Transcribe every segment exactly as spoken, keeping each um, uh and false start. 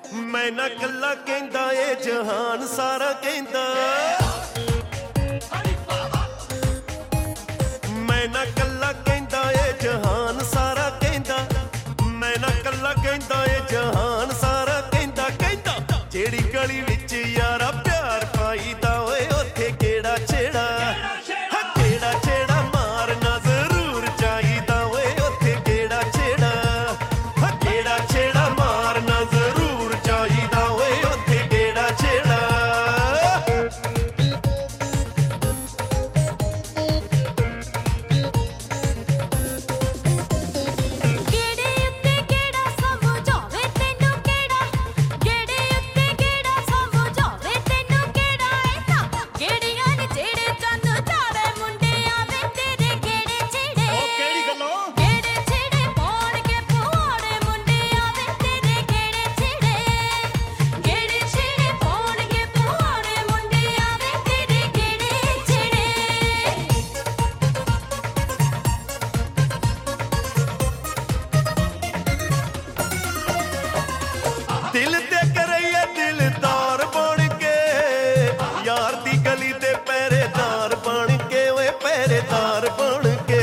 मैं ना कल्ला कहंदा ए जहान सारा कहंदा, मैं ना कल्ला कहंदा ए जहान सारा कहंदा, मैं ना कल्ला कहंदा ए जहान सारा कहंदा कहंदा जेड़ी गली विच यारा प्यार पाईदा ओए ओथे केड़ा छेड़ा केड़ा छेड़ा मारना जरूर चाहिदा ओए ओथे केड़ा छेड़ा केड़ा छेड़ा मारना जरूर चाहिदा ओए ओथे केड़ा छेड़ा। गेड़े उत्ते गेड़ा समझावे तैनू केड़ा, गेड़े उत्ते गेड़ा समझावे तैनू केड़ा ऐसा गेड़ियां नी जेड़े चंद झाड़े मुंडे आवे तेरे गेड़े छेड़े ओ केड़ी गल्लों गेड़े छेड़े पाउण के पुआड़े मुंडे आवे तेरे गेड़े छेड़े, गेड़े छेड़े पाउण के पुआड़े मुंडे आवे तेरे गेड़े छेड़े। दिल ते करैया दिलदार बन के यार दी गली दे पहरेदार बन के ओए पहरेदार बन के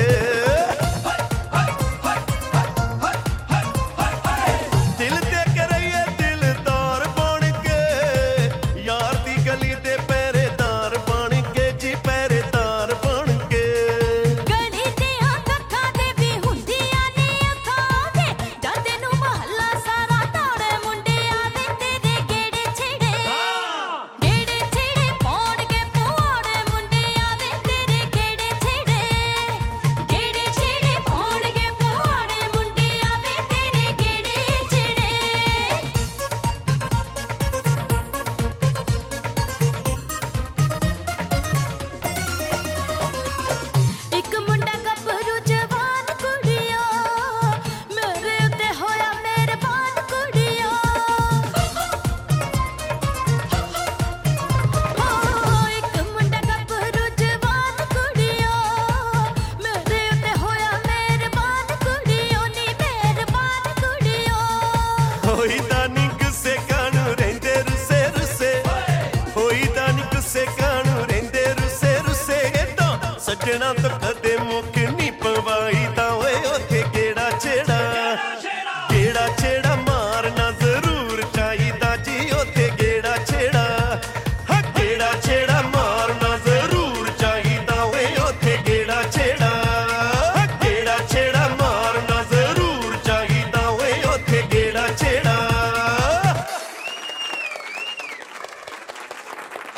दिल ते करैया दिलदार बन के यार दी गली दे पहरेदार बन के जी पहरेदार बन के गली दियां कक्खां ते भी हुंदियां ने अखां ते जांदे नूं महल्ला सारा ताड़े मुंडे आवे तेरे गेड़े छेड़े, गेड़े छेड़े पाउण के पुआड़े मुंडे आवे तेरे गेड़े छेड़े, गेड़े छेड़े पाउण के पुआड़े मुंडे आवे तेरे गेड़े छेड़े। ਇੱਕ ਮੁੰਡਾ ਗੱਭਰੂ ਜਵਾਨ ਕੁੜੀਓ ਮੇਰੇ ਉੱਤੇ ਹੋਇਆ ਮਿਹਰਬਾਨ ਕੁੜੀਓ, ਹੋ ਇੱਕ ਮੁੰਡਾ ਗੱਭਰੂ ਜਵਾਨ ਕੁੜੀਓ ਮੇਰੇ ਉੱਤੇ ਹੋਇਆ ਮਿਹਰਬਾਨ ਕੁੜੀਓ ਨੀ ਮਿਹਰਬਾਨ ਕੁੜੀਓ। ਹੋਈ ਤਾਂ ਨੀ ਗੁੱਸੇ ਕਾਨੂੰ ਰਹਿੰਦੇ ਰੁੱਸੇ ਰੁੱਸੇ ਹੋਈ ਤਾਂ ਨੀ ਗੁੱਸੇ ਕਾਨੂੰ ਰਹਿੰਦੇ ਰੁੱਸੇ ਰੁੱਸੇ ਤਾਂ ਸੱਜਣਾ ਤੋਂ ਕਦੇ ਮੁੱਕ ਨੀ ਪਵਾਈ